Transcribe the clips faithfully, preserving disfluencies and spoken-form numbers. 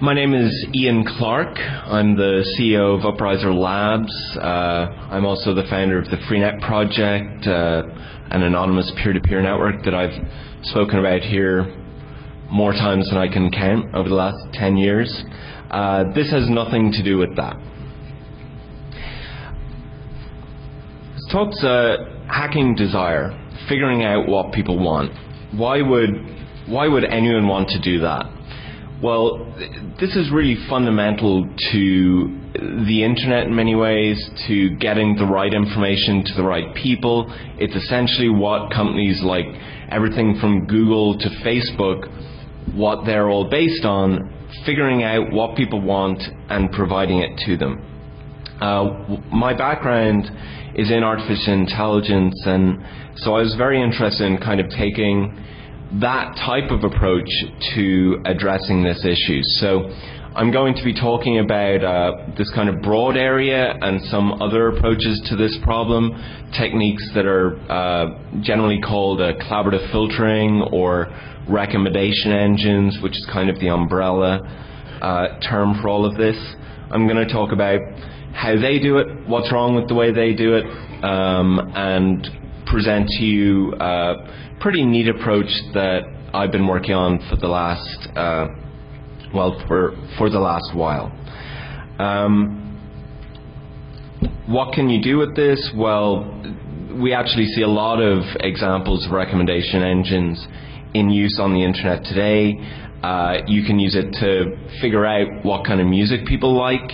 My name is Ian Clark. I'm the C E O of Uprisor Labs. Uh, I'm also the founder of the Freenet Project, uh, an anonymous peer-to-peer network that I've spoken about here more times than I can count over the last ten years. Uh, this has nothing to do with that. This talk's uh, hacking desire, figuring out what people want. Why would, why would anyone want to do that? Well, this is really fundamental to the internet in many ways, to getting the right information to the right people. It's essentially what companies like everything from Google to Facebook, what they're all based on, figuring out what people want and providing it to them. Uh, my background is in artificial intelligence, and so I was very interested in kind of taking that type of approach to addressing this issue. So I'm going to be talking about uh, this kind of broad area and some other approaches to this problem, techniques that are uh, generally called uh, collaborative filtering or recommendation engines, which is kind of the umbrella uh, term for all of this. I'm going to talk about how they do it, what's wrong with the way they do it, um, and present to you a pretty neat approach that I've been working on for the last, uh, well, for for the last while. Um, what can you do with this? Well, we actually see a lot of examples of recommendation engines in use on the internet today. Uh, you can use it to figure out what kind of music people like.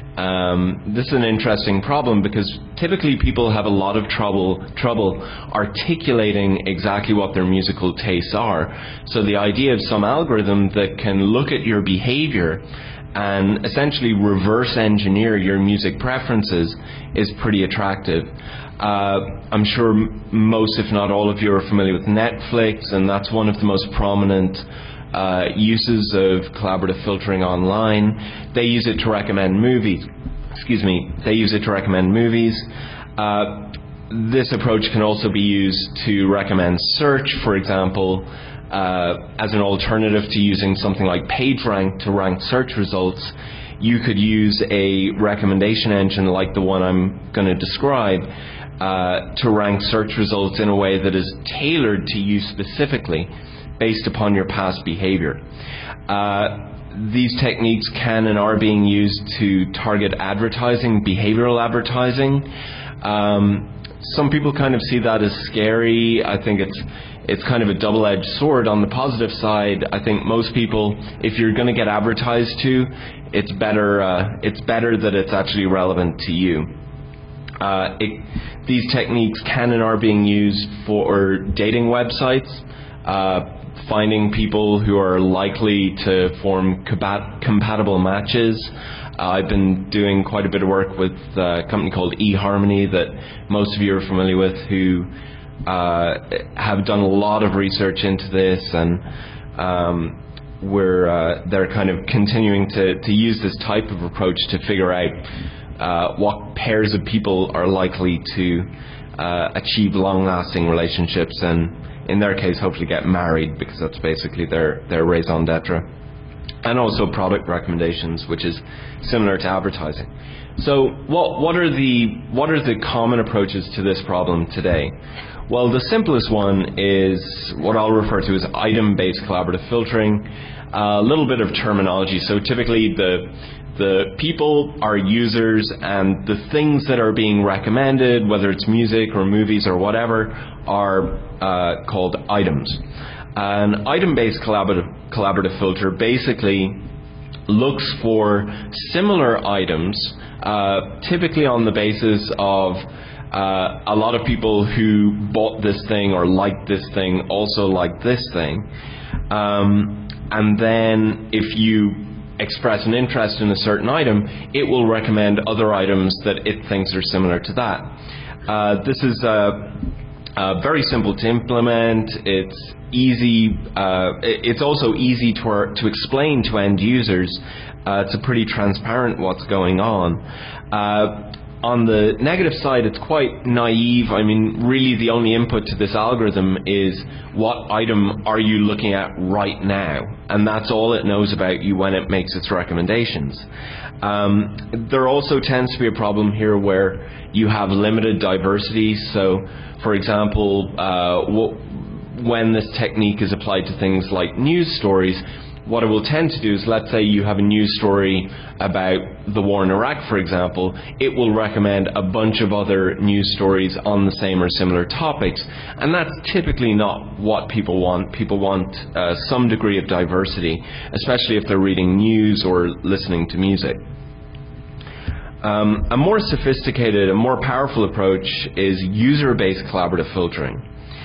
Um, this is an interesting problem because typically people have a lot of trouble trouble articulating exactly what their musical tastes are. So the idea of some algorithm that can look at your behavior and essentially reverse engineer your music preferences is pretty attractive. Uh, I'm sure most, if not all of you, are familiar with Netflix, and that's one of the most prominent Uh, uses of collaborative filtering online. They use it to recommend movies. Excuse me. They use it to recommend movies. Uh, this approach can also be used to recommend search, for example, uh, as an alternative to using something like PageRank to rank search results. You could use a recommendation engine like the one I'm going to describe uh, to rank search results in a way that is tailored to you specifically, based upon your past behavior. Uh, these techniques can and are being used to target advertising, behavioral advertising. Um, some people kind of see that as scary. I think it's it's kind of a double-edged sword. On the positive side, I think most people, if you're going to get advertised to, it's better uh, it's better that it's actually relevant to you. Uh, it, these techniques can and are being used for dating websites, uh, finding people who are likely to form compat- compatible matches. Uh, I've been doing quite a bit of work with a company called eHarmony that most of you are familiar with, who uh, have done a lot of research into this, and um, we're, uh, they're kind of continuing to, to use this type of approach to figure out uh, what pairs of people are likely to uh, achieve long-lasting relationships, and in their case, hopefully get married, because that's basically their, their raison d'etre. And also product recommendations, which is similar to advertising. So what, what, are the, what are the common approaches to this problem today? Well, the simplest one is what I'll refer to as item-based collaborative filtering. A little bit of terminology. So typically the The people are users, and the things that are being recommended, whether it's music or movies or whatever, are uh, called items. An item-based collaborative, collaborative filter basically looks for similar items, uh, typically on the basis of uh, a lot of people who bought this thing or liked this thing also like this thing. Um, and then if you express an interest in a certain item, it will recommend other items that it thinks are similar to that. Uh, this is uh, uh, very simple to implement. It's easy. Uh, it's also easy to, to explain to end users. Uh, it's a pretty transparent what's going on. Uh, on the negative side, it's quite naive. I mean, really the only input to this algorithm is what item are you looking at right now, and that's all it knows about you when it makes its recommendations. Um, there also tends to be a problem here where you have limited diversity. So, for example, uh, w- when this technique is applied to things like news stories, what it will tend to do is, let's say you have a news story about the war in Iraq, for example, it will recommend a bunch of other news stories on the same or similar topics, and that's typically not what people want. People want uh, some degree of diversity, especially if they're reading news or listening to music. Um, a more sophisticated and more powerful approach is user-based collaborative filtering.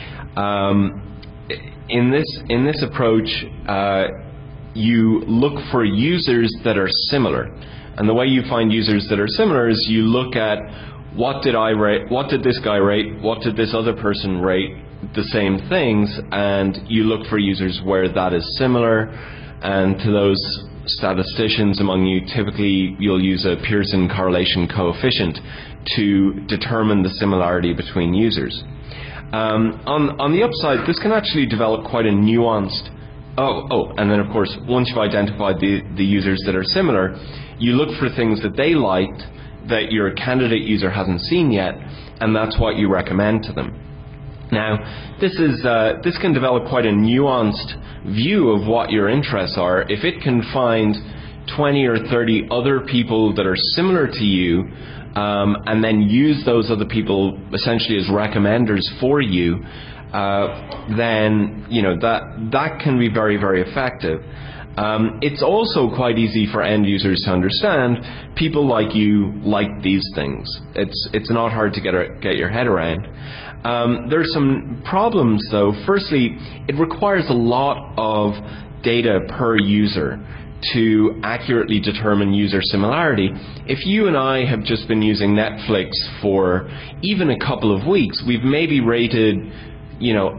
Um, in this in this approach, uh, you look for users that are similar, and the way you find users that are similar is you look at what did I rate, what did this guy rate, what did this other person rate, the same things, and you look for users where that is similar. And to those statisticians among you, typically you'll use a Pearson correlation coefficient to determine the similarity between users. Um, on, on the upside, this can actually develop quite a nuanced Oh, oh, and then of course, once you've identified the, the users that are similar, you look for things that they liked that your candidate user hasn't seen yet, and that's what you recommend to them. Now, this is uh, this can develop quite a nuanced view of what your interests are. If it can find twenty or thirty other people that are similar to you, um, and then use those other people essentially as recommenders for you, Uh, then you know that that can be very, very effective. Um, it's also quite easy for end users to understand. People like you like these things. It's it's not hard to get a, get your head around. Um, there's some problems though. Firstly, it requires a lot of data per user to accurately determine user similarity. If you and I have just been using Netflix for even a couple of weeks, we've maybe rated, you know,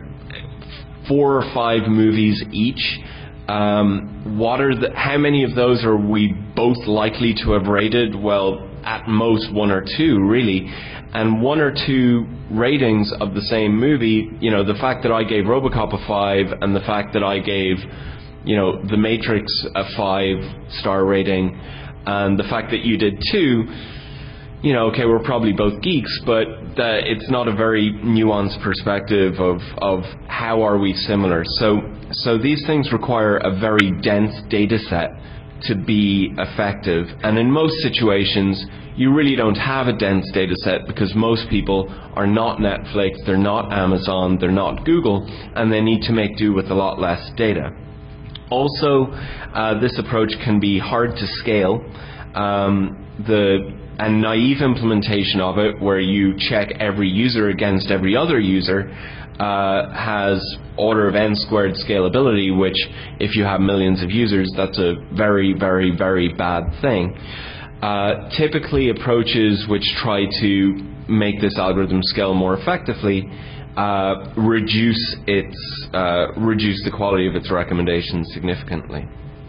four or five movies each. Um, what are the, how many of those are we both likely to have rated? Well, at most one or two, really. And one or two ratings of the same movie, you know, the fact that I gave RoboCop a five and the fact that I gave, you know, The Matrix a five-star rating, and the fact that you did two, you know, okay, we're probably both geeks, but uh, it's not a very nuanced perspective of, of how are we similar. So, so these things require a very dense data set to be effective. And in most situations, you really don't have a dense data set because most people are not Netflix, they're not Amazon, they're not Google, and they need to make do with a lot less data. Also, uh, this approach can be hard to scale. Um, the A naive implementation of it, where you check every user against every other user, uh, has order of n squared scalability, which if you have millions of users, that's a very, very, very bad thing. Uh, typically, approaches which try to make this algorithm scale more effectively uh, reduce its uh, reduce the quality of its recommendations significantly.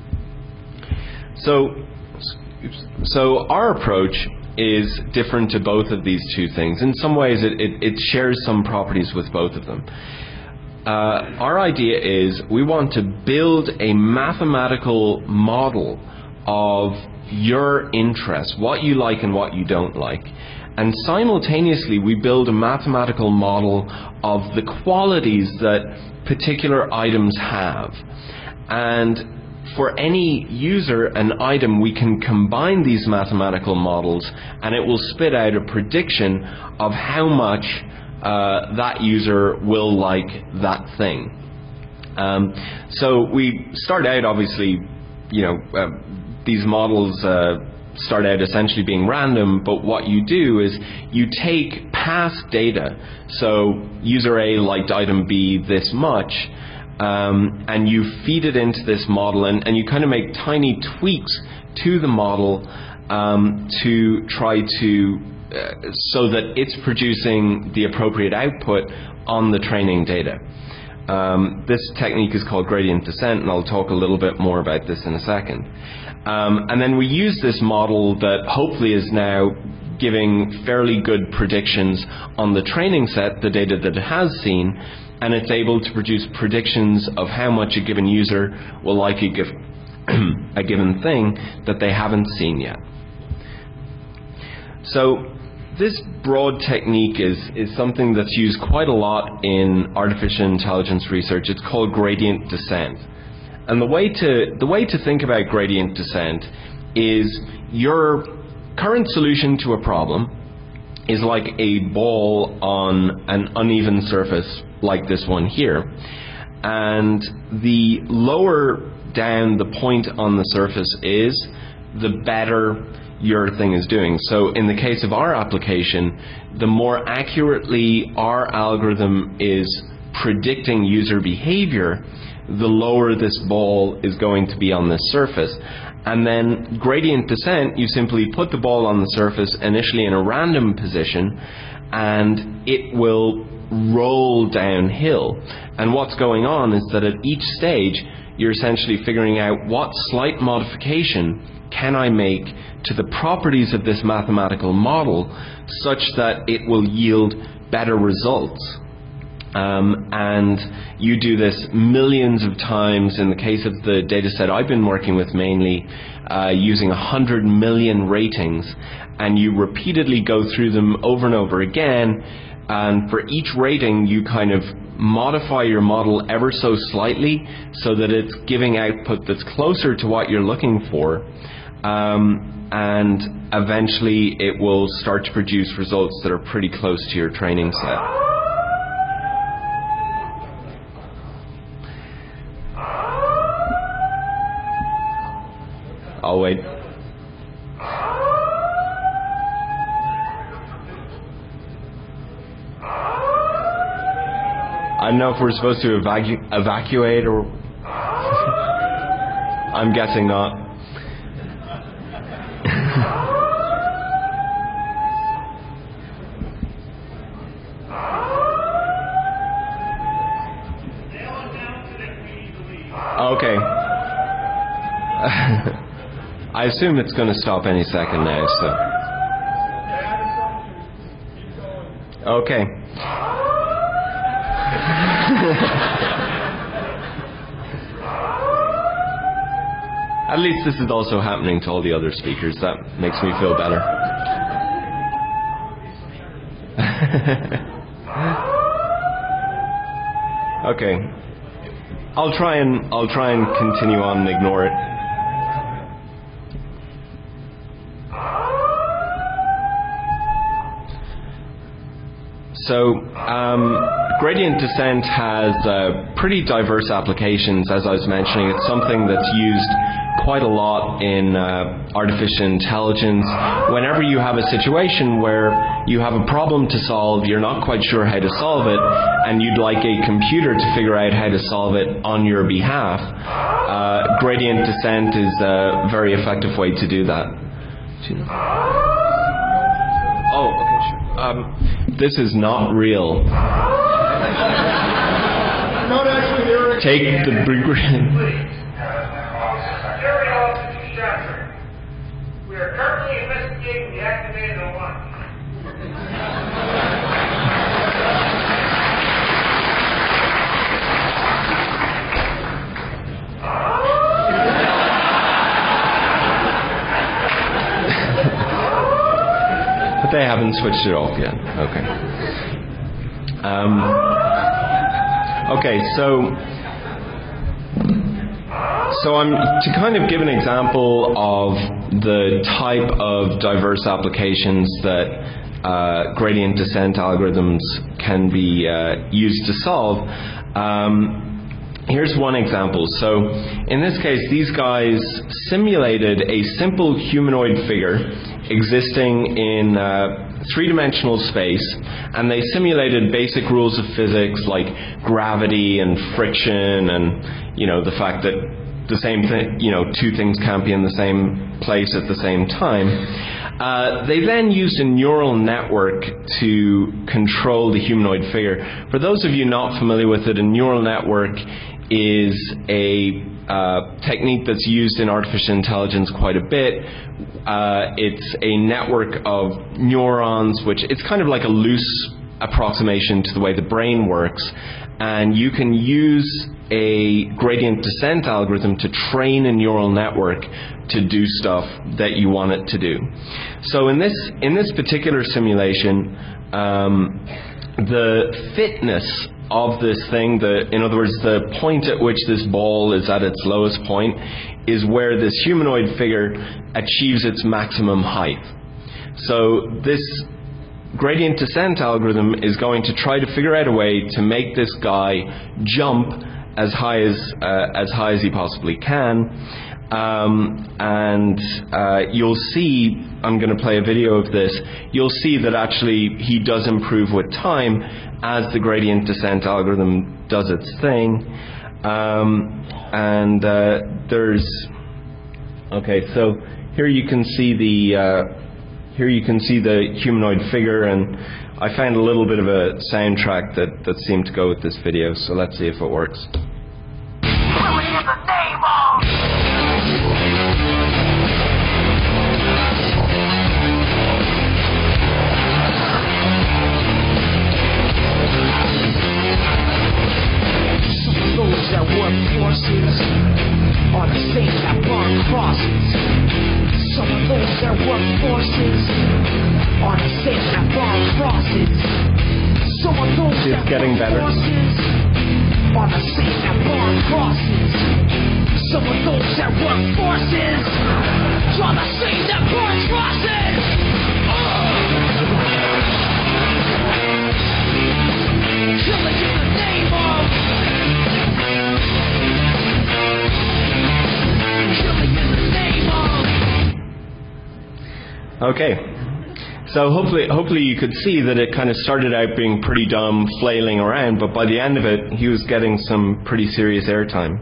So. So our approach is different to both of these two things. In some ways, it, it, it shares some properties with both of them. Uh, our idea is we want to build a mathematical model of your interests, what you like and what you don't like. And simultaneously, we build a mathematical model of the qualities that particular items have. And for any user and item, we can combine these mathematical models and it will spit out a prediction of how much uh, that user will like that thing. Um, so we start out, obviously, you know, uh, these models uh, start out essentially being random, but what you do is you take past data. So user A liked item B this much, Um, and you feed it into this model, and, and you kind of make tiny tweaks to the model um, to try to uh, so that it's producing the appropriate output on the training data. Um, this technique is called gradient descent, and I'll talk a little bit more about this in a second. Um, and then we use this model that hopefully is now giving fairly good predictions on the training set, the data that it has seen, and it's able to produce predictions of how much a given user will like a, give, a given thing that they haven't seen yet. So this broad technique is, is something that's used quite a lot in artificial intelligence research. It's called gradient descent. And the way to, the way to think about gradient descent is your current solution to a problem is like a ball on an uneven surface like this one here. And the lower down the point on the surface is, the better your thing is doing. So in the case of our application, the more accurately our algorithm is predicting user behavior, the lower this ball is going to be on this surface. And then gradient descent, you simply put the ball on the surface initially in a random position, and it will roll downhill. And what's going on is that at each stage, you're essentially figuring out what slight modification can I make to the properties of this mathematical model such that it will yield better results. Um, and you do this millions of times. In the case of the data set I've been working with mainly, uh, using one hundred million ratings, and you repeatedly go through them over and over again, and for each rating you kind of modify your model ever so slightly so that it's giving output that's closer to what you're looking for, um, and eventually it will start to produce results that are pretty close to your training set. I'll wait. I don't know if we're supposed to evacu evacuate or... I'm guessing not. Okay. I assume it's going to stop any second now, so... Okay. At least this is also happening to all the other speakers. That makes me feel better. Okay. I'll try and I'll try and continue on and ignore it. So, um, gradient descent has uh, pretty diverse applications, as I was mentioning. It's something that's used quite a lot in uh, artificial intelligence. Whenever you have a situation where you have a problem to solve, you're not quite sure how to solve it, and you'd like a computer to figure out how to solve it on your behalf, uh, gradient descent is a very effective way to do that. Oh, okay, sure. Um, this is not real. Take the big. We are currently investigating the activated alarm. But they haven't switched it off yet. Okay. Um, okay, so so I'm to kind of give an example of the type of diverse applications that uh, gradient descent algorithms can be uh, used to solve. Um, Here's one example. So in this case, these guys simulated a simple humanoid figure existing in uh, three-dimensional space, and they simulated basic rules of physics like gravity and friction, and you know the fact that the same thing, you know, two things can't be in the same place at the same time. Uh, they then used a neural network to control the humanoid figure. For those of you not familiar with it, a neural network is a uh, technique that's used in artificial intelligence quite a bit. Uh, it's a network of neurons, which it's kind of like a loose approximation to the way the brain works, and you can use a gradient descent algorithm to train a neural network to do stuff that you want it to do. So in this in this particular simulation, um, the fitness of this thing, the in other words, the point at which this ball is at its lowest point, is where this humanoid figure achieves its maximum height. So this gradient descent algorithm is going to try to figure out a way to make this guy jump as high as uh, as high as he possibly can, um, and uh, you'll see. I'm going to play a video of this. You'll see that actually he does improve with time as the gradient descent algorithm does its thing. Um, and uh, there's okay. So here you can see the uh, here you can see the humanoid figure, and I found a little bit of a soundtrack that, that seemed to go with this video, so let's see if it works. Really in the name of... Some of those that work forces are the same that burn crosses. Some of those that work forces are the same that burn crosses. Some of those It's that getting work better. forces are the same that burn crosses. Some of those that work forces are the same that burn crosses. Killing in the name of. Killing in the name of. Okay. So hopefully, hopefully you could see that it kind of started out being pretty dumb, flailing around, but by the end of it, he was getting some pretty serious airtime.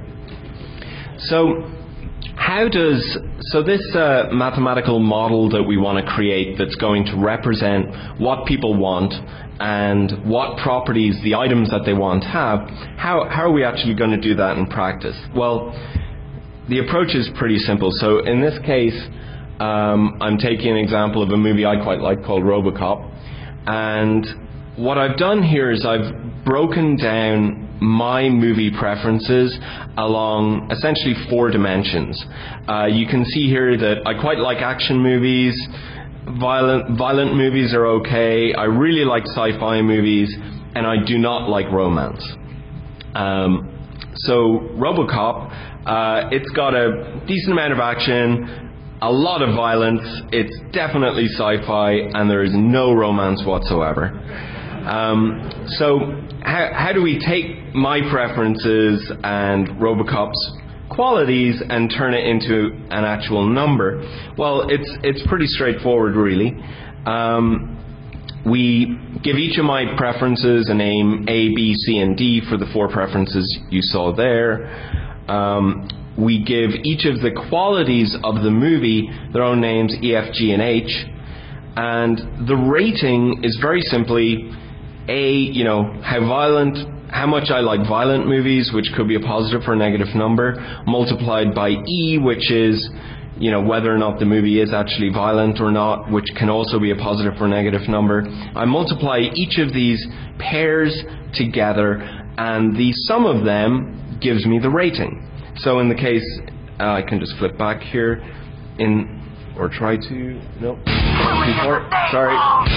So, how does so this uh, mathematical model that we want to create that's going to represent what people want and what properties the items that they want have, how how are we actually going to do that in practice? Well, the approach is pretty simple. So in this case, Um, I'm taking an example of a movie I quite like called RoboCop, and what I've done here is I've broken down my movie preferences along essentially four dimensions. Uh, you can see here that I quite like action movies, violent, violent movies are okay, I really like sci-fi movies, and I do not like romance. Um, so RoboCop, uh, it's got a decent amount of action, a lot of violence, it's definitely sci-fi, and there is no romance whatsoever. Um, so how, how do we take my preferences and RoboCop's qualities and turn it into an actual number? Well, it's it's pretty straightforward, really. Um, we give each of my preferences a name A, B, C, and D for the four preferences you saw there. Um, We give each of the qualities of the movie their own names, E, F, G, and H. And the rating is very simply A, you know, how violent, how much I like violent movies, which could be a positive or a negative number, multiplied by E, which is, you know, whether or not the movie is actually violent or not, which can also be a positive or negative number. I multiply each of these pairs together, and the sum of them gives me the rating. So in the case, uh, I can just flip back here, in or try to, no, before, sorry.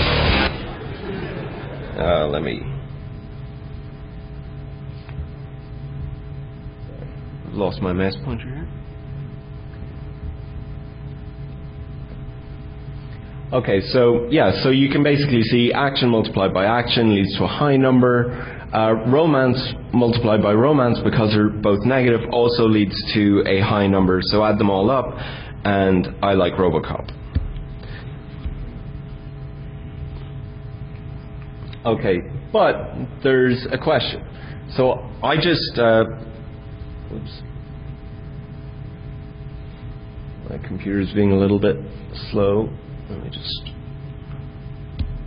Uh, let me, I've lost my mouse pointer here. Okay, so yeah, so you can basically see action multiplied by action leads to a high number. Uh, romance multiplied by romance, because they're both negative, also leads to a high number. So add them all up, and I like RoboCop. Okay, but there's a question. So I just, uh, oops, my computer's being a little bit slow. Let me just.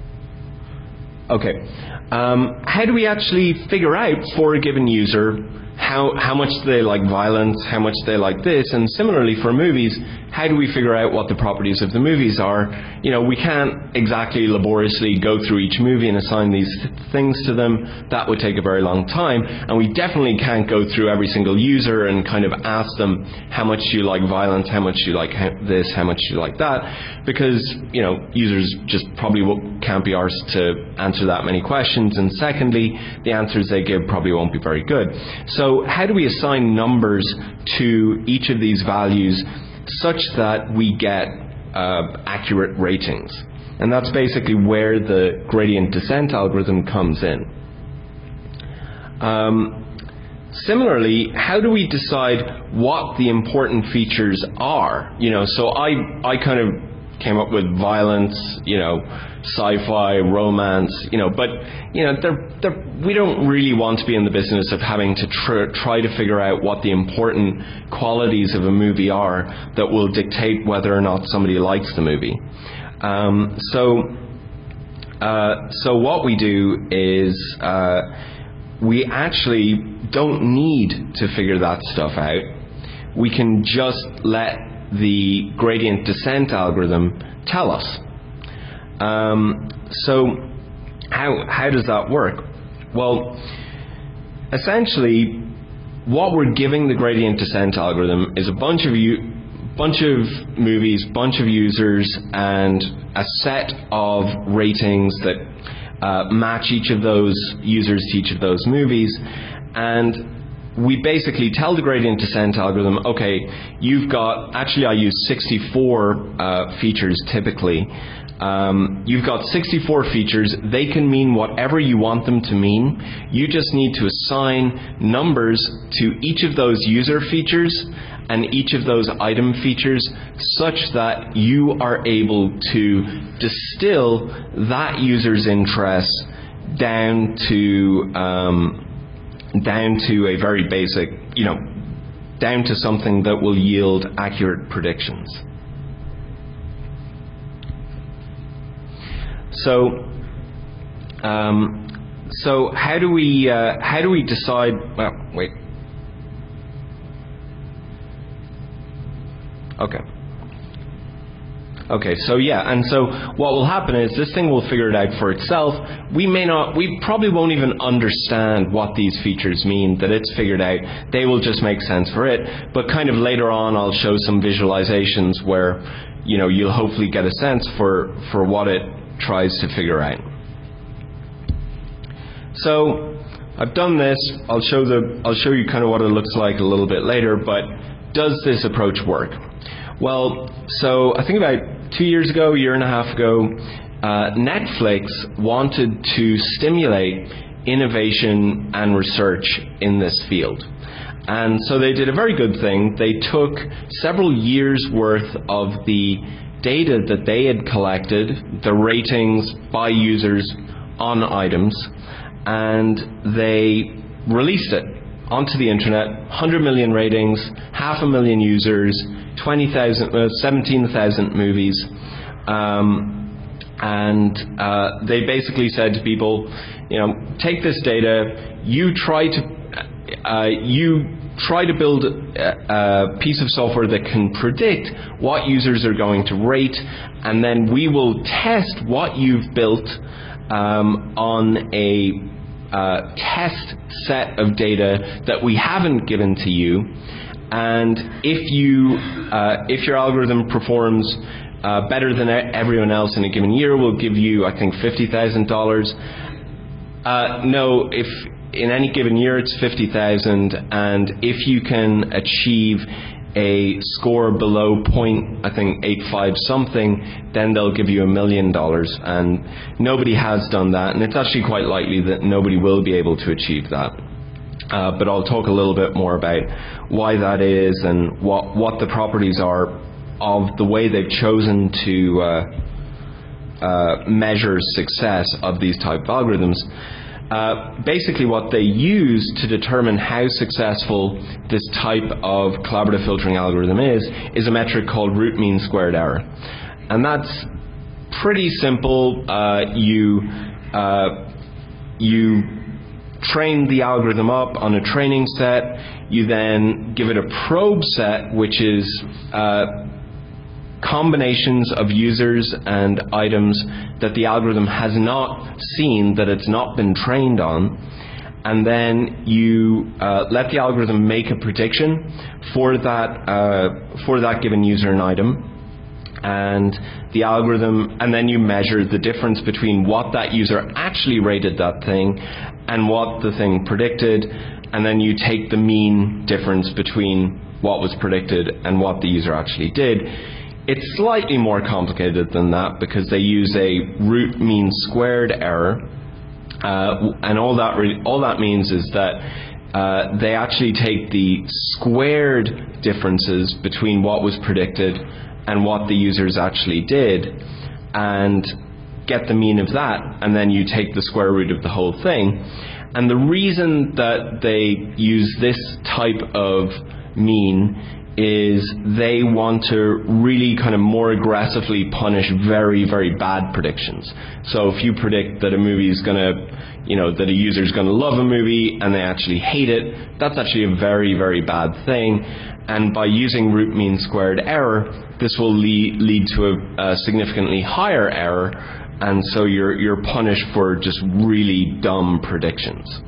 Okay, um, how do we actually figure out for a given user how how much do they like violence, how much do they like this, and similarly for movies, how do we figure out what the properties of the movies are? You know, we can't exactly laboriously go through each movie and assign these th- things to them. That would take a very long time, and we definitely can't go through every single user and kind of ask them how much do you like violence, how much do you like this, how much do you like that, because, you know, users just probably can't be arsed to answer that many questions, and secondly, the answers they give probably won't be very good. So how do we assign numbers to each of these values such that we get uh, accurate ratings? And that's basically where the gradient descent algorithm comes in. Um, similarly, how do we decide what the important features are? You know, so I, I kind of came up with violence, you know, sci-fi, romance, you know, but, you know, they're, they're, we don't really want to be in the business of having to tr- try to figure out what the important qualities of a movie are that will dictate whether or not somebody likes the movie. Um, so, uh, so what we do is uh, we actually don't need to figure that stuff out. We can just let the gradient descent algorithm tell us. Um, so how how does that work? Well, essentially, what we're giving the gradient descent algorithm is a bunch of u- bunch of movies, bunch of users, and a set of ratings that uh, match each of those users to each of those movies, and we basically tell the gradient descent algorithm, okay, you've got, actually I use sixty-four uh, features typically. Um, you've got sixty-four features. They can mean whatever you want them to mean. You just need to assign numbers to each of those user features and each of those item features such that you are able to distill that user's interest down to um, down to a very basic, you know, down to something that will yield accurate predictions. So, um, so how do we uh, how do we decide? Well, wait. Okay. Okay, so yeah, and so what will happen is this thing will figure it out for itself. We may not, we probably won't even understand what these features mean that it's figured out. They will just make sense for it. But kind of later on, I'll show some visualizations where, you know, you'll hopefully get a sense for, for what it tries to figure out. So I've done this. I'll show the, I'll show you kind of what it looks like a little bit later. But does this approach work? Well, so I think about two years ago, a year and a half ago, uh, Netflix wanted to stimulate innovation and research in this field. And so they did a very good thing. They took several years' worth of the data that they had collected, the ratings by users on items, and they released it onto the internet. one hundred million ratings, half a million users, twenty thousand, uh, seventeen thousand movies, um, and uh, they basically said to people, you know, take this data, you try to, uh, you try to build a, a piece of software that can predict what users are going to rate, and then we will test what you've built um, on a uh, test set of data that we haven't given to you. And if you, uh, if your algorithm performs uh, better than everyone else in a given year, we'll give you, I think, fifty thousand dollars. Uh, no, if in any given year it's fifty thousand, and if you can achieve a score below point, I think eight five something, then they'll give you a million dollars. And nobody has done that, and it's actually quite likely that nobody will be able to achieve that. Uh, but I'll talk a little bit more about why that is and what what the properties are of the way they've chosen to uh, uh, measure success of these type of algorithms. Uh, basically what they use to determine how successful this type of collaborative filtering algorithm is, is a metric called root mean squared error. And that's pretty simple. Uh, you, uh, you train the algorithm up on a training set. You then give it a probe set, which is uh, combinations of users and items that the algorithm has not seen, that it's not been trained on. And then you uh, let the algorithm make a prediction for that uh, for that given user and item. And the algorithm, and then you measure the difference between what that user actually rated that thing and what the thing predicted, and then you take the mean difference between what was predicted and what the user actually did. It's slightly more complicated than that because they use a root mean squared error, uh, and all that re- all that means is that uh, they actually take the squared differences between what was predicted and what the users actually did, and get the mean of that, and then you take the square root of the whole thing. And the reason that they use this type of mean is they want to really kind of more aggressively punish very, very bad predictions. So if you predict that a movie is going to, you know, that a user is going to love a movie and they actually hate it, that's actually a very, very bad thing. And by using root mean squared error, this will lead, lead to a, a significantly higher error, and so you're you're punished for just really dumb predictions.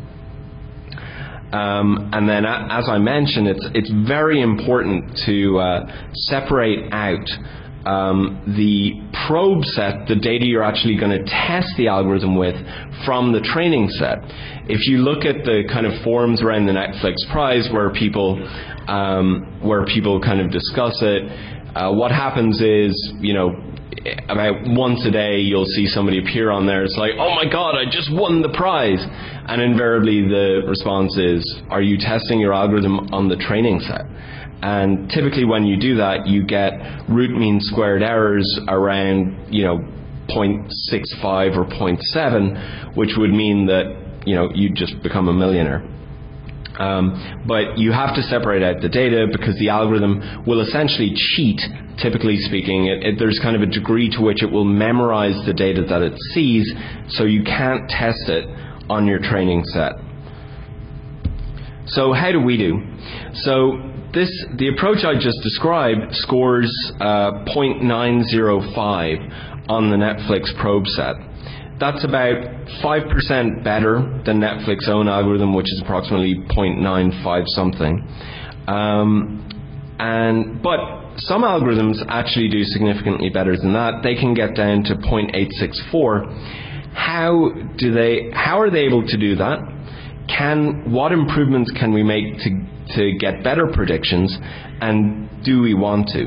Um, and then, as I mentioned, it's it's very important to uh, separate out um, the probe set, the data you're actually going to test the algorithm with, from the training set. If you look at the kind of forums around the Netflix Prize where people um, where people kind of discuss it, uh, what happens is, you know, about once a day you'll see somebody appear on there. It's like, oh my god, I just won the prize. And invariably the response is, are you testing your algorithm on the training set? And typically when you do that, you get root mean squared errors around, you know, zero point six five or zero point seven, which would mean that, you know, you just become a millionaire. Um, but you have to separate out the data because the algorithm will essentially cheat, typically speaking. It, it, there's kind of a degree to which it will memorize the data that it sees, so you can't test it on your training set. So how do we do? So this, the approach I just described scores uh, zero point nine zero five on the Netflix probe set. That's about five percent better than Netflix's own algorithm, which is approximately zero point nine five something. Um, and but some algorithms actually do significantly better than that. They can get down to zero point eight six four. How do they? How are they able to do that? Can what improvements can we make to to get better predictions, and do we want to?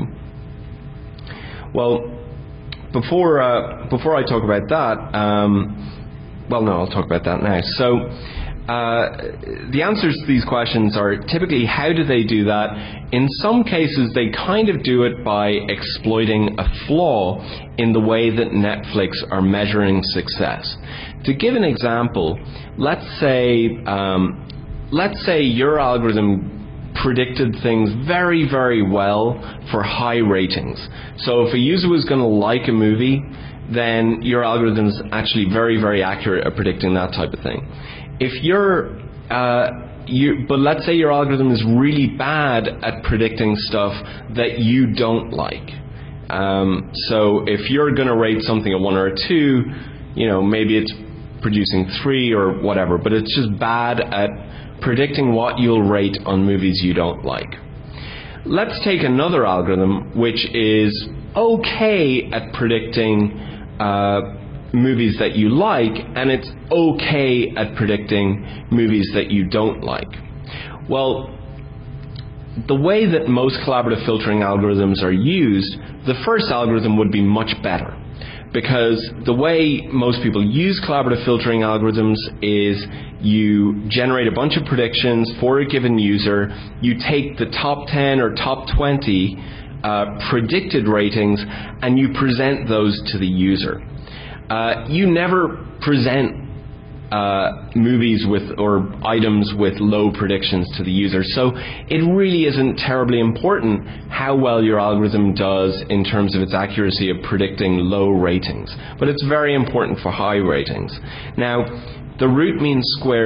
Well, Before uh, before I talk about that, um, well, no, I'll talk about that now. So uh, the answers to these questions are typically, how do they do that? In some cases, they kind of do it by exploiting a flaw in the way that Netflix are measuring success. To give an example, let's say um, let's say your algorithm predicted things very, very well for high ratings. So if a user was going to like a movie, then your algorithm is actually very, very accurate at predicting that type of thing. If you're, uh, you, but let's say your algorithm is really bad at predicting stuff that you don't like. Um, so if you're going to rate something a one or a two, you know, maybe it's producing three or whatever, but it's just bad at predicting what you'll rate on movies you don't like. Let's take another algorithm which is okay at predicting uh, movies that you like, and it's okay at predicting movies that you don't like. Well, the way that most collaborative filtering algorithms are used, the first algorithm would be much better. Because the way most people use collaborative filtering algorithms is you generate a bunch of predictions for a given user, you take the top ten or top twenty uh, predicted ratings, and you present those to the user. Uh, you never present uh, movies with or items with low predictions to the user, so it really isn't terribly important how well your algorithm does in terms of its accuracy of predicting low ratings, but it's very important for high ratings. Now, the root mean squared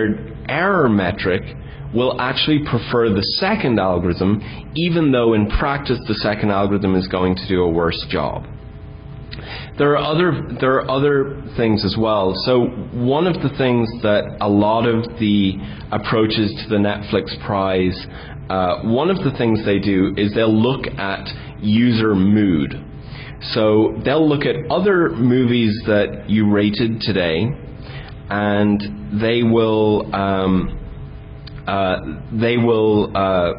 error metric will actually prefer the second algorithm, even though in practice the second algorithm is going to do a worse job. There are other there are other things as well. So one of the things that a lot of the approaches to the Netflix prize, uh, one of the things they do is they'll look at user mood. So they'll look at other movies that you rated today, and they will um, uh, they will uh,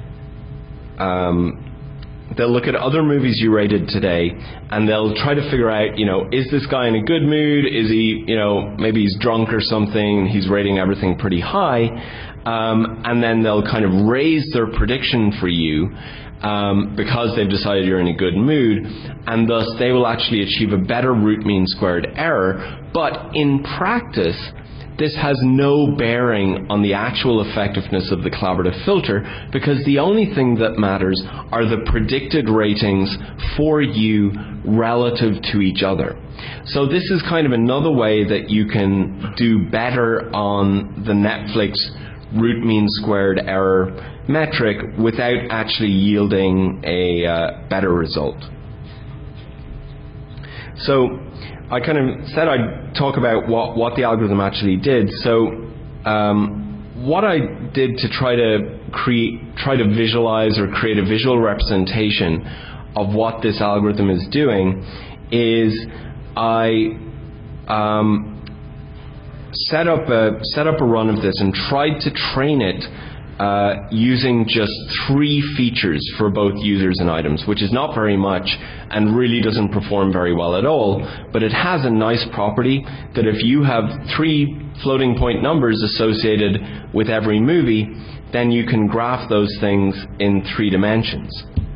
um, they'll look at other movies you rated today, and they'll try to figure out, you know, is this guy in a good mood? Is he, you know, maybe he's drunk or something? He's rating everything pretty high, um, and then they'll kind of raise their prediction for you. Um, because they've decided you're in a good mood, and thus they will actually achieve a better root mean squared error. But in practice, this has no bearing on the actual effectiveness of the collaborative filter, because the only thing that matters are the predicted ratings for you relative to each other. So this is kind of another way that you can do better on the Netflix root mean squared error metric without actually yielding a uh, better result. So I kind of said I'd talk about what, what the algorithm actually did. So um, what I did to try to create, try to visualize or create a visual representation of what this algorithm is doing is I um, set up a set up a run of this and tried to train it uh, using just three features for both users and items, which is not very much and really doesn't perform very well at all. But it has a nice property that if you have three floating point numbers associated with every movie, then you can graph those things in three dimensions.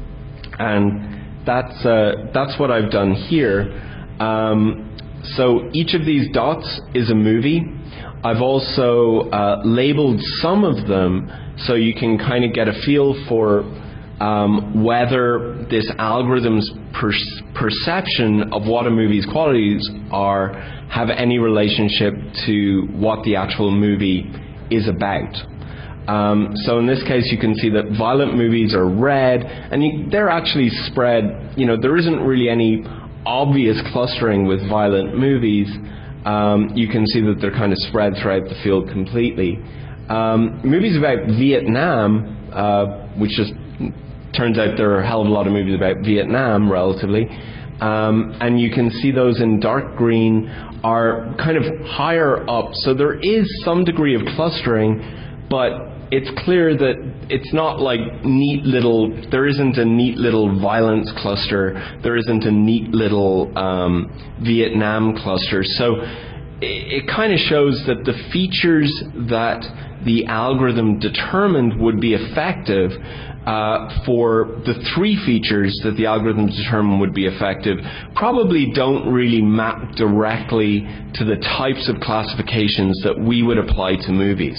And that's uh, that's what I've done here. Um, So each of these dots is a movie. I've also uh, labeled some of them so you can kind of get a feel for um, whether this algorithm's per- perception of what a movie's qualities are have any relationship to what the actual movie is about. Um, so in this case, you can see that violent movies are red, and you, they're actually spread. You know, there isn't really any obvious clustering with violent movies. Um, you can see that they're kind of spread throughout the field completely. Um, movies about Vietnam, uh, which just turns out there are a hell of a lot of movies about Vietnam relatively, um, and you can see those in dark green are kind of higher up. So there is some degree of clustering, but it's clear that it's not like neat little, there isn't a neat little violence cluster, there isn't a neat little um, Vietnam cluster. So it, it kind of shows that the features that the algorithm determined would be effective uh, for the three features that the algorithm determined would be effective probably don't really map directly to the types of classifications that we would apply to movies.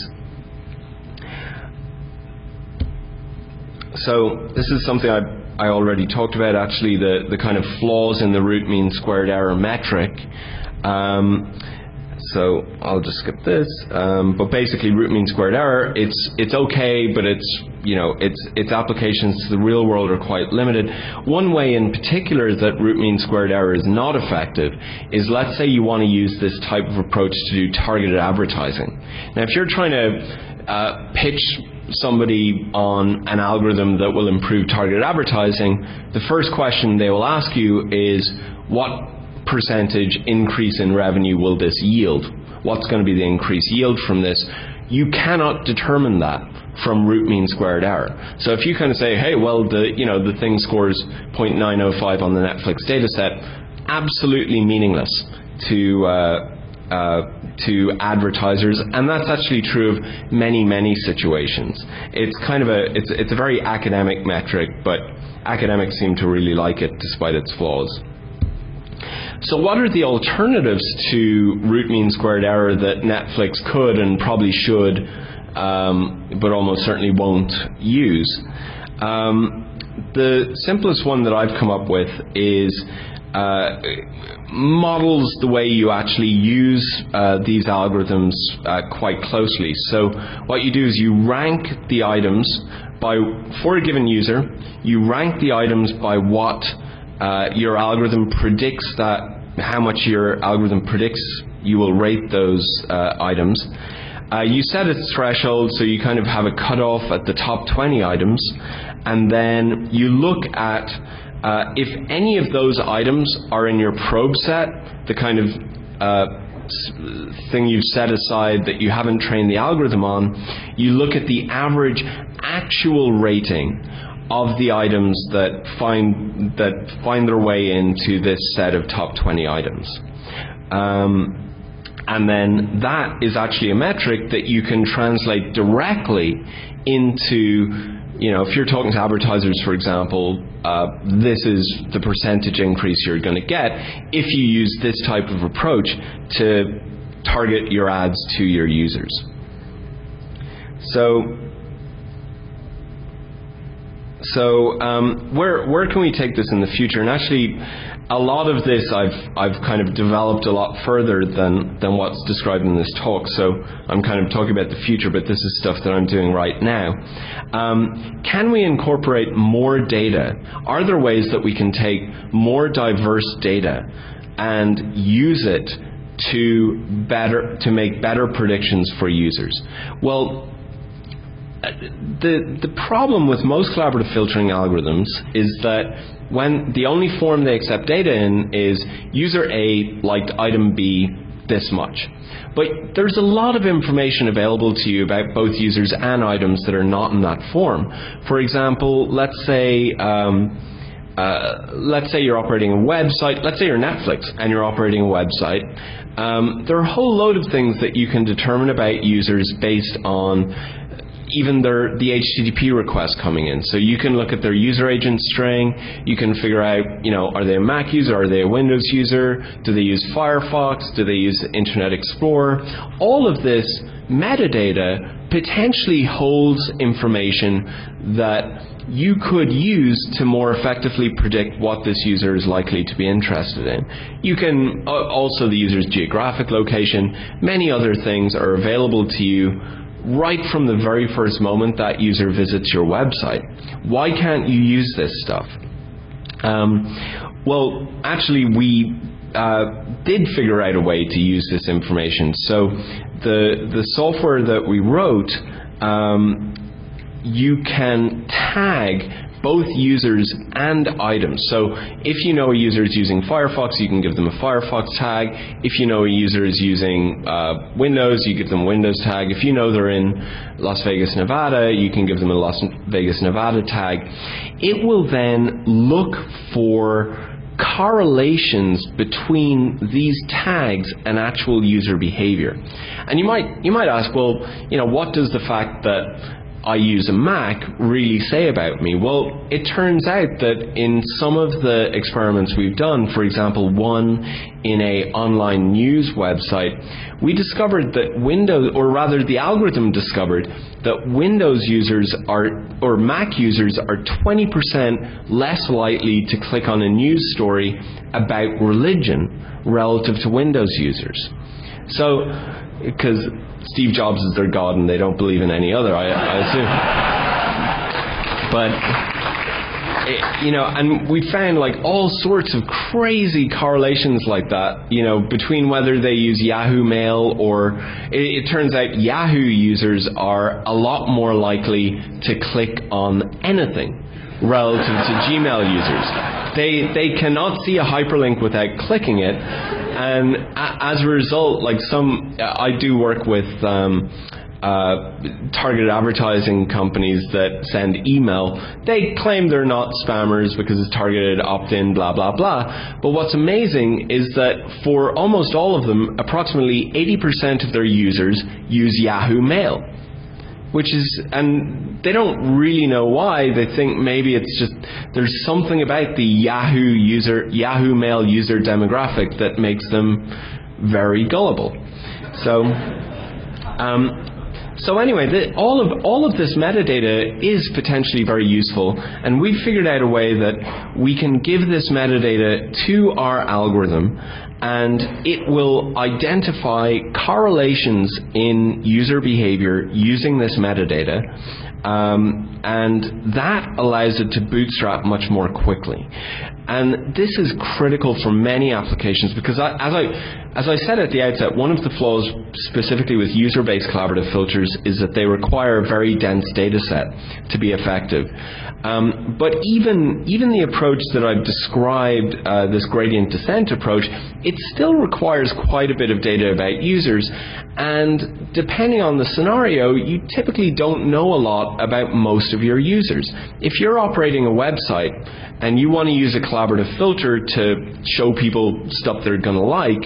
So this is something I, I already talked about, actually, the, the kind of flaws in the root mean squared error metric. Um, so I'll just skip this. Um, but basically, root mean squared error, it's it's okay, but it's you know its its applications to the real world are quite limited. One way in particular that root mean squared error is not effective is, let's say you want to use this type of approach to do targeted advertising. Now, if you're trying to uh, pitch somebody on an algorithm that will improve targeted advertising, the first question they will ask you is, what percentage increase in revenue will this yield? What's going to be the increased yield from this? You cannot determine that from root mean squared error. So if you kind of say, hey, well, the you know the thing scores zero point nine zero five on the Netflix data set, absolutely meaningless to uh, uh, to advertisers, and that's actually true of many, many situations. It's kind of a it's it's a very academic metric, but academics seem to really like it despite its flaws. So what are the alternatives to root mean squared error that Netflix could and probably should, um, but almost certainly won't use? Um, the simplest one that I've come up with is uh, models the way you actually use uh, these algorithms uh, quite closely. So what you do is you rank the items by, for a given user, you rank the items by what uh, your algorithm predicts that, how much your algorithm predicts you will rate those uh, items. Uh, you set a threshold, so you kind of have a cutoff at the top twenty items, and then you look at uh, if any of those items are in your probe set, the kind of uh, thing you've set aside that you haven't trained the algorithm on. You look at the average actual rating of the items that find that find their way into this set of top twenty items. Um, And then that is actually a metric that you can translate directly into, you know, if you're talking to advertisers, for example, uh, this is the percentage increase you're going to get if you use this type of approach to target your ads to your users. So, so um, where where can we take this in the future? And actually, a lot of this I've I've kind of developed a lot further than than what's described in this talk. So I'm kind of talking about the future, but this is stuff that I'm doing right now. Um, can we incorporate more data? Are there ways that we can take more diverse data and use it to better to make better predictions for users? Well, the the problem with most collaborative filtering algorithms is that when the only form they accept data in is user A liked item B this much. But there's a lot of information available to you about both users and items that are not in that form. For example, let's say um, uh, let's say you're operating a website. Let's say you're Netflix and you're operating a website. Um, there are a whole load of things that you can determine about users based on even their the H T T P requests coming in. So you can look at their user agent string, you can figure out, you know, are they a Mac user, are they a Windows user, do they use Firefox, do they use Internet Explorer? All of this metadata potentially holds information that you could use to more effectively predict what this user is likely to be interested in. You can, uh, also the user's geographic location, many other things are available to you right from the very first moment that user visits your website. Why can't you use this stuff? Um, well, actually, we uh, did figure out a way to use this information. So the the software that we wrote, um, you can tag both users and items. So if you know a user is using Firefox, you can give them a Firefox tag. If you know a user is using uh, Windows, you give them a Windows tag. If you know they're in Las Vegas, Nevada, you can give them a Las Vegas, Nevada tag. It will then look for correlations between these tags and actual user behavior. And you might you might ask, well, you know, what does the fact that I use a Mac really say about me? Well, it turns out that in some of the experiments we've done, for example, one in a online news website, we discovered that Windows, or rather the algorithm discovered that Windows users are, or Mac users are twenty percent less likely to click on a news story about religion relative to Windows users. So, because Steve Jobs is their god and they don't believe in any other, I, I assume. But, it, you know, and we found like all sorts of crazy correlations like that, you know, between whether they use Yahoo Mail or, it, it turns out Yahoo users are a lot more likely to click on anything relative to Gmail users. They, they cannot see a hyperlink without clicking it. And as a result, like some, I do work with um, uh, targeted advertising companies that send email. They claim they're not spammers because it's targeted opt-in, blah, blah, blah. But what's amazing is that for almost all of them, approximately eighty percent of their users use Yahoo Mail. Which is, and they don't really know why. They think maybe it's just, there's something about the Yahoo user, Yahoo Mail user demographic that makes them very gullible. So, um, So anyway, the, all of all of this metadata is potentially very useful, and we've figured out a way that we can give this metadata to our algorithm, and it will identify correlations in user behavior using this metadata, um, and that allows it to bootstrap much more quickly. And this is critical for many applications because, I, as I as I said at the outset, one of the flaws specifically with user-based collaborative filters is that they require a very dense data set to be effective. Um, but even even the approach that I've described, uh, this gradient descent approach, it still requires quite a bit of data about users, and depending on the scenario, you typically don't know a lot about most of your users. If you're operating a website and you want to use a collaborative filter to show people stuff they're going to like,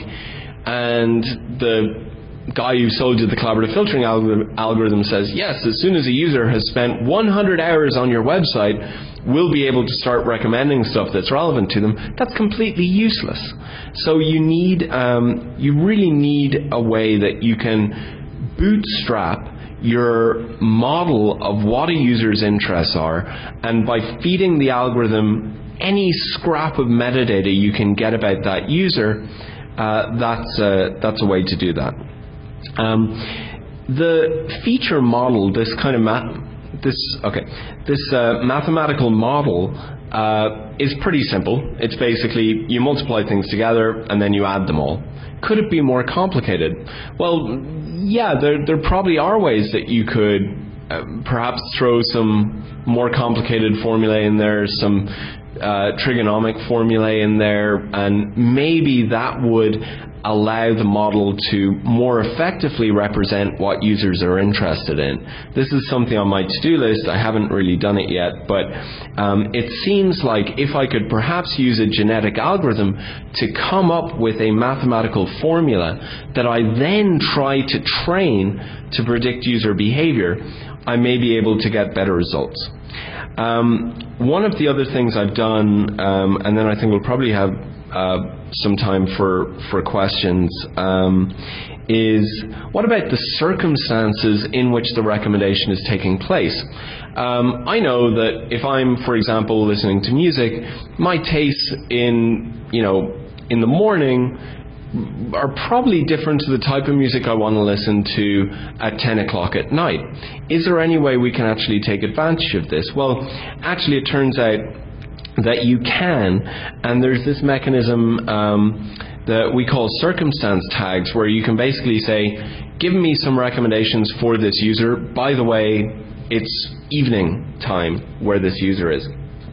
and the guy who sold you the collaborative filtering alg- algorithm says, yes, as soon as a user has spent one hundred hours on your website, we'll be able to start recommending stuff that's relevant to them, that's completely useless. So you need, um, you really need a way that you can bootstrap your model of what a user's interests are, and by feeding the algorithm any scrap of metadata you can get about that user, uh, that's, uh, that's a way to do that. Um, the feature model, this kind of math, this okay, this uh, mathematical model uh, is pretty simple. It's basically you multiply things together and then you add them all. Could it be more complicated? Well, yeah, there there probably are ways that you could uh, perhaps throw some more complicated formulae in there, some uh, trigonomic formulae in there, and maybe that would allow the model to more effectively represent what users are interested in. This is something on my to-do list. I haven't really done it yet, but um, it seems like if I could perhaps use a genetic algorithm to come up with a mathematical formula that I then try to train to predict user behavior, I may be able to get better results. Um, one of the other things I've done, um, and then I think we'll probably have uh, some time for, for questions, um, is what about the circumstances in which the recommendation is taking place? Um, I know that if I'm, for example, listening to music, my tastes in, you know, in the morning are probably different to the type of music I want to listen to at ten o'clock at night. Is there any way we can actually take advantage of this? Well, actually it turns out that you can, and there's this mechanism um, that we call circumstance tags, where you can basically say, give me some recommendations for this user. By the way, it's evening time where this user is.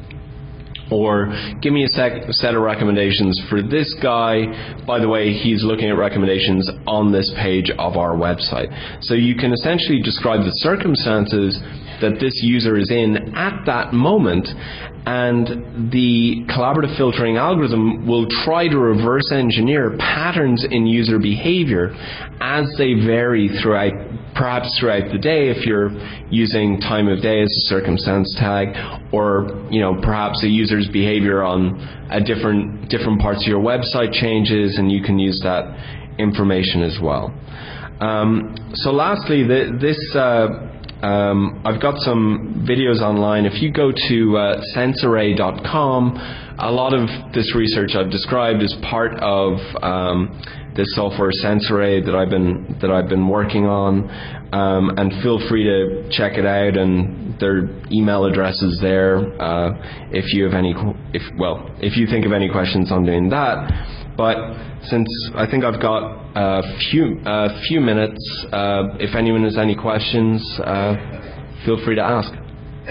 Or give me a sec- set of recommendations for this guy. By the way, he's looking at recommendations on this page of our website. So you can essentially describe the circumstances that this user is in at that moment, and the collaborative filtering algorithm will try to reverse engineer patterns in user behavior as they vary throughout, perhaps throughout the day if you're using time of day as a circumstance tag, or you know perhaps a user's behavior on a different different parts of your website changes, and you can use that information as well. Um, so lastly, the, this uh, Um, I've got some videos online. If you go to uh, sensoray dot com, a lot of this research I've described is part of um, this software Sensoray that I've been that I've been working on, um, and feel free to check it out. And their email address is there. Uh, if you have any, if well, if you think of any questions on doing that. But since I think I've got a few uh, few minutes, uh, if anyone has any questions, uh, feel free to ask. Yeah,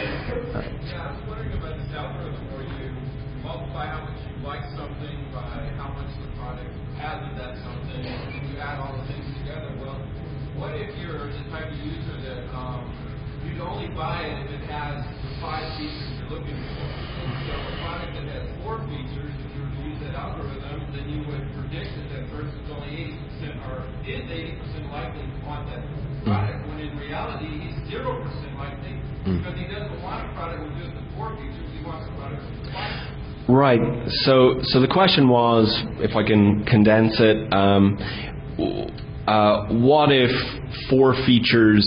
I was wondering about this algorithm where you multiply how much you like something by how much the product has of that something, and you add all the things together. Well, what if you're the type of user that um, you'd only buy it if it has the five features you're looking for? So a product that has four features, if you were to use that algorithm, then you would predict that that person's only eighty percent or is eighty percent likely to want that product, when in reality he's zero percent likely because he doesn't want a product with just the four features, he wants a product with the five. Right. So, so the question was, if I can condense it, um, uh, what if four features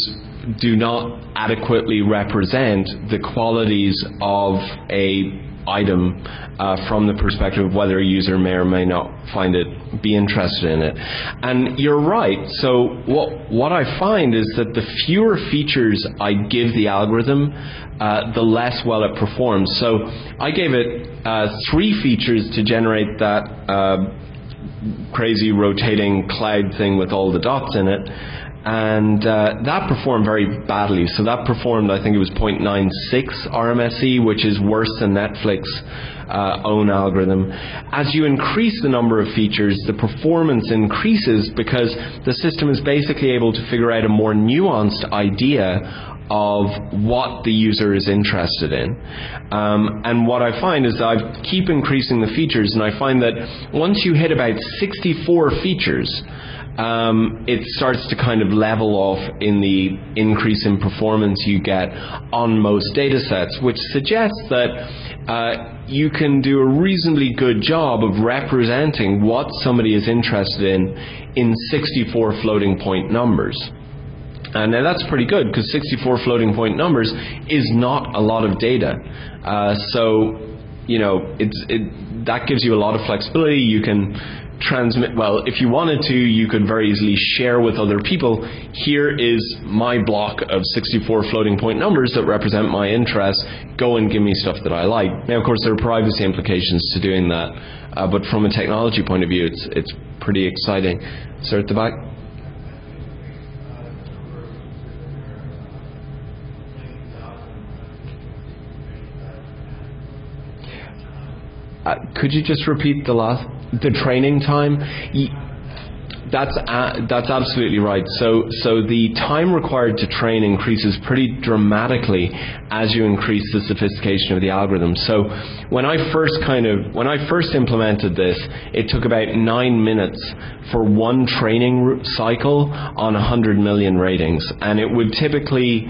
do not adequately represent the qualities of a item uh, from the perspective of whether a user may or may not find it, be interested in it. And you're right. So what what I find is that the fewer features I give the algorithm, uh, the less well it performs. So I gave it uh, three features to generate that uh, crazy rotating cloud thing with all the dots in it. And uh, that performed very badly. So that performed, I think it was zero point nine six R M S E, which is worse than Netflix uh, own algorithm. As you increase the number of features, the performance increases because the system is basically able to figure out a more nuanced idea of what the user is interested in. Um, and what I find is that I keep increasing the features, and I find that once you hit about sixty-four features, Um, it starts to kind of level off in the increase in performance you get on most data sets, which suggests that uh, you can do a reasonably good job of representing what somebody is interested in in sixty-four floating point numbers. And now that's pretty good, because sixty-four floating point numbers is not a lot of data. Uh, so, you know, it's, it, that gives you a lot of flexibility. You can transmit, well, if you wanted to, you could very easily share with other people, here is my block of sixty-four floating point numbers that represent my interest, go and give me stuff that I like. Now, of course, there are privacy implications to doing that, uh, but from a technology point of view, it's, it's pretty exciting. Sir at the back? Uh, could you just repeat the last? The training time? That's uh, that's absolutely right. So so the time required to train increases pretty dramatically as you increase the sophistication of the algorithm. So when I first kind of when I first implemented this, it took about nine minutes for one training cycle on one hundred million ratings, and it would typically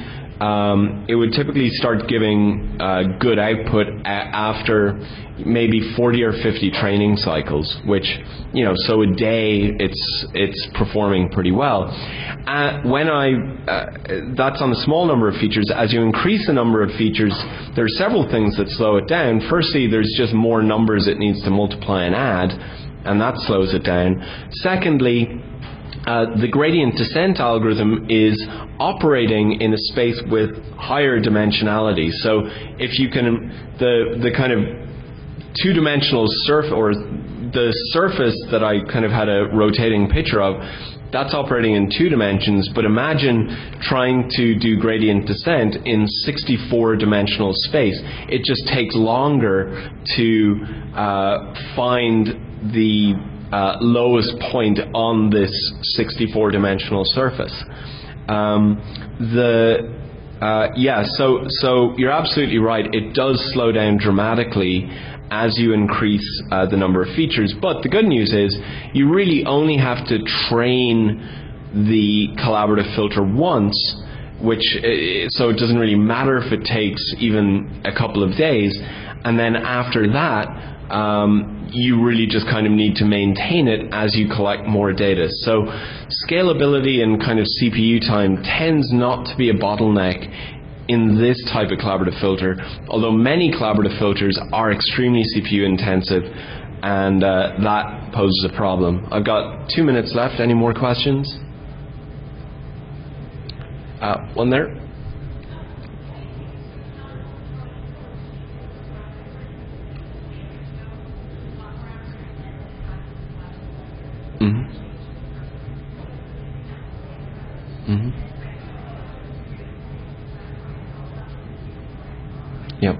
Um, it would typically start giving uh, good output a- after maybe forty or fifty training cycles, which, you know, so a day it's it's performing pretty well. Uh, when I, uh, that's on a small number of features. As you increase the number of features, there are several things that slow it down. Firstly, there's just more numbers it needs to multiply and add, and that slows it down. Secondly, Uh, the gradient descent algorithm is operating in a space with higher dimensionality. So if you can, the the kind of two-dimensional surface, or the surface that I kind of had a rotating picture of, that's operating in two dimensions, but imagine trying to do gradient descent in sixty-four dimensional space. It just takes longer to uh, find the Uh, lowest point on this sixty-four dimensional surface. Um, the uh, yeah, so so you're absolutely right. It does slow down dramatically as you increase uh, the number of features. But the good news is you really only have to train the collaborative filter once, which uh, so it doesn't really matter if it takes even a couple of days, and then after that, Um, you really just kind of need to maintain it as you collect more data. So scalability and kind of C P U time tends not to be a bottleneck in this type of collaborative filter, although many collaborative filters are extremely C P U intensive, and uh, that poses a problem. I've got two minutes left. Any more questions? Uh, one there. Mm-hmm. Mm-hmm. Yep.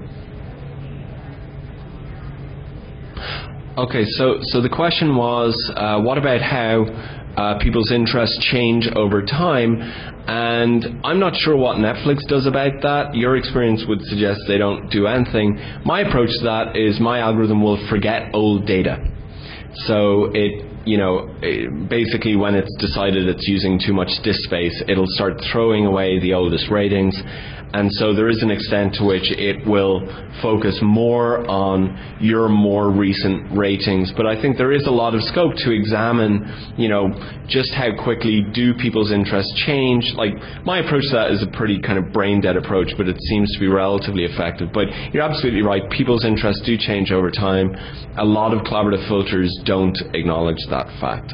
Okay, so so the question was, uh, what about how uh, people's interests change over time? And I'm not sure what Netflix does about that. Your experience would suggest they don't do anything. My approach to that is my algorithm will forget old data. So it you know, basically when it's decided it's using too much disk space, it'll start throwing away the oldest ratings, And so there is an extent to which it will focus more on your more recent ratings. But I think there is a lot of scope to examine, you know, just how quickly do people's interests change. Like, my approach to that is a pretty kind of brain dead approach, but it seems to be relatively effective. But you're absolutely right. People's interests do change over time. A lot of collaborative filters don't acknowledge that fact.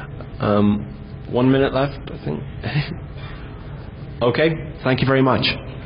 Um, one minute left, I think. Okay, thank you very much.